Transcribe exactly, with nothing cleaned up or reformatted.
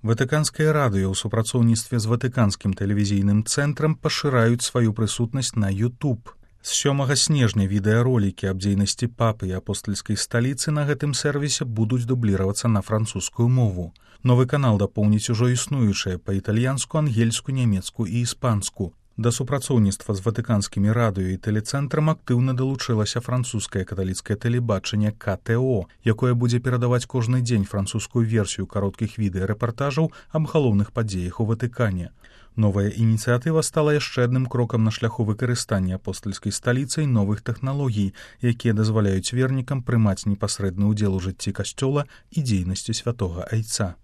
Ватыканскае радыё ў супрацоўніцтве з ватыканскім тэлевізійным цэнтрам пашыраюць сваю прысутнасць на YouTube. З сёмага снежня відэаролікі аб дзейнасці папы і апостальскай сталіцы на гэтым сервісе будуць дубліравацца на французскую мову. Новы канал дапоўніць ужо існуючыя па-італьянску, ангельску, нямецку і іспанску. Да супрацоўніцтва з ватыканскімі радыё і тэлецэнтрам актыўна далучылася французскае каталіцкае тэлебачанне ка тэ о, якое будзе перадаваць кожны дзень французскую версію кароткіх відэарэпартажаў аб галоўных падзеях у Ватыкане. Новая ініцыятыва стала яшчэ адным крокам на шляху выкарыстання апостальскай сталіцай новых тэхналогій, якія дазваляюць вернікам прымаць непасрэдны ўдзел у жыцці касцёла і дзейнасці святога айца.